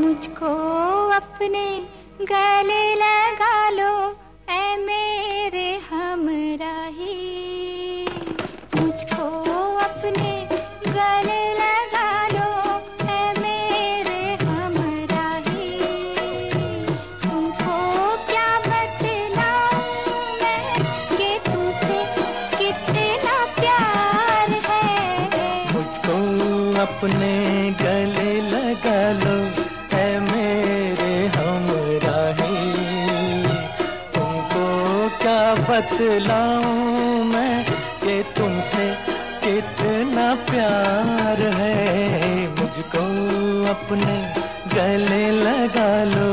मुझको अपने गले लगा लो ऐ मेरे हमराही, मुझको अपने गले लगा लो ऐ मेरे हमराही। तुमको क्या बतलाऊं मैं कि तुमसे कितना प्यार है। मुझको अपने गले लगा लो ऐ मेरे हमराही। तुमको क्या बतलाऊं मैं कि तुमसे कितना प्यार है। मुझको अपने गले लगा लो।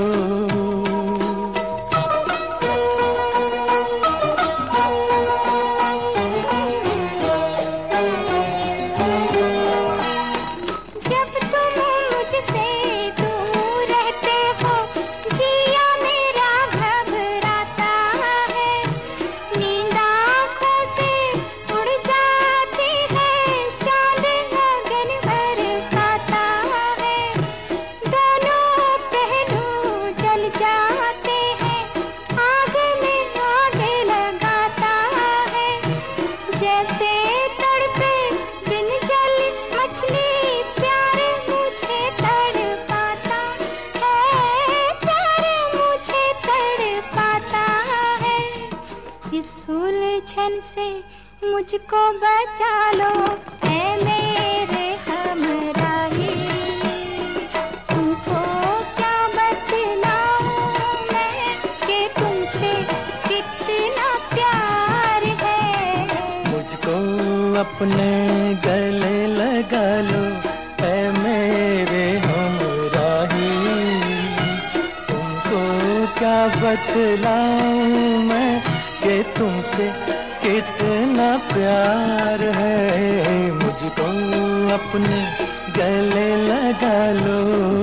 उलझन से मुझको बचा लो ऐ मेरे हमराही। तुमको क्या बतलाऊं मैं कि तुमसे कितना प्यार है। मुझको अपने गले लगा लो ऐ मेरे हमराही। तुमको क्या बतलाऊं मैं कि तुमसे कितना प्यार है। मुझको अपने गले लगा लो।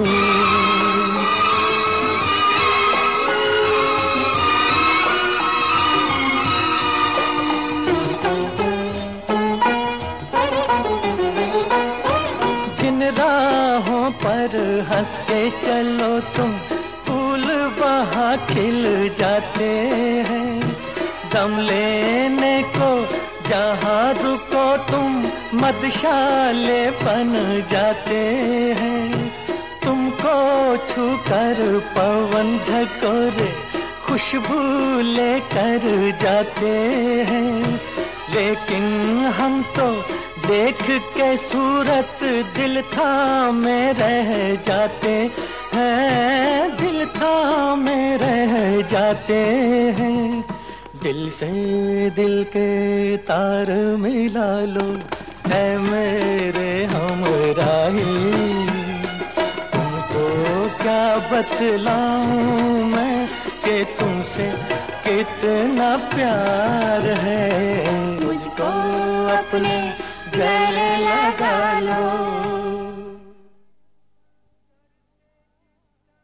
जिन राहों पर हंस के चलो तुम, फूल वहाँ खिल जाते हैं। दम लेने को जहाँ रुको तुम, मधुशाले बन जाते हैं। तुमको छूकर पवन झकोरे खुशबू लेकर जाते हैं। लेकिन हम तो देख के सूरत दिल थामे रह जाते हैं, दिल थामे रह जाते हैं। दिल से दिल के तार मिला लो ऐ मेरे हमराही। तुमको क्या बतलाऊं मैं कि तुमसे कितना प्यार है। मुझको अपने गले लगा लो।